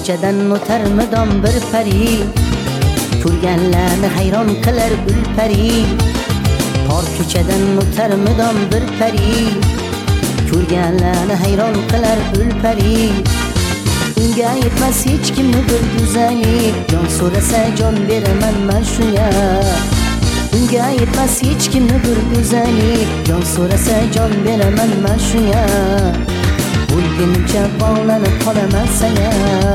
ko'chadan o'tarmidan bir pari, ko'rganlarni hayron qilar gulpari. Tor ko'chadan o'tarmidan bir pari, ko'rganlarni hayron qilar gulpari. Unga yetmas hech kimni bir go'zallik, jon so'rasa jon beraman men shunga. Unga yetmas hech kimni bir go'zallik, jon so'rasa jon beraman men shunga. O'lgunimcha bog'lanib qolaman senga.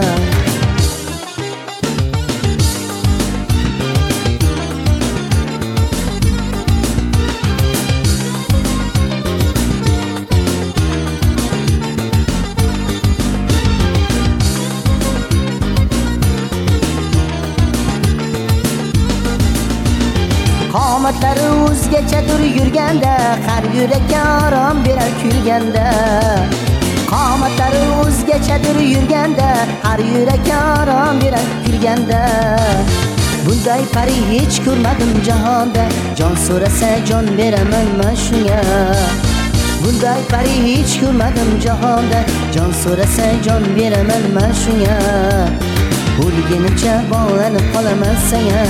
Qomatlari o'zgachadir yurganda, har yurakka orom berar kulganda. Qomatlari o'zgachadir yurganda, har yurakka orom berar kulganda. Bunday pari hech ko'rmadim jahonda, jon so'rasa jon beraman men shunga. Bunday pari hech ko'rmadim jahonda, jon so'rasa jon beraman men shunga. O'lgunimcha bog'lanib qolaman senga.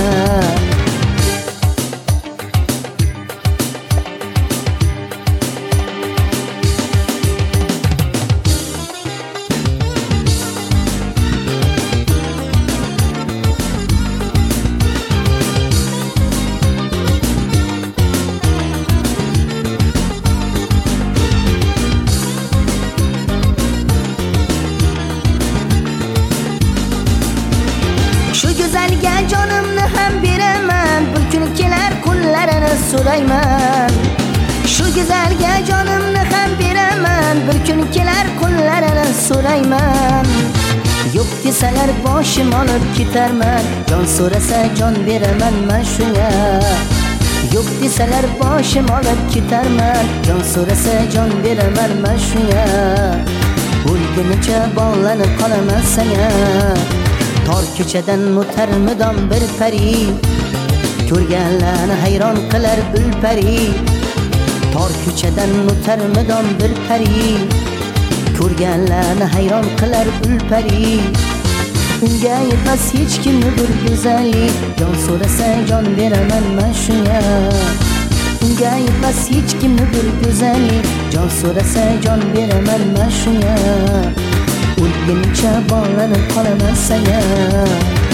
Shu go'zalga jonimni ham beraman, bir kun kelar kunlarini so'rayman. Shu go'zalga jonimni ham beraman, bir kun kelar kunlarini so'rayman. Yo'q desalar boshim olib ketarman, jon so'rasa jon beraman men shunga. Yo'q desalar boshim olib ketarman, jon so'rasa jon beraman men shunga. O'lgunimcha bog'lanib qolaman senga. Tor ko'chadan o'tarmidan bir pari, ko'rganlarni hayron qilar gulpari. Tor ko'chadan o'tarmidan bir pari, ko'rganlarni hayron qilar gulpari. Unga yetmas hech kimni bir go'zallik, jon so'rasa jon beraman men shunga. Unga yetmas hech kimni bir go'zallik, jon so'rasa jon beraman men shunga. O'lgunimcha bog'lanib qolaman senga.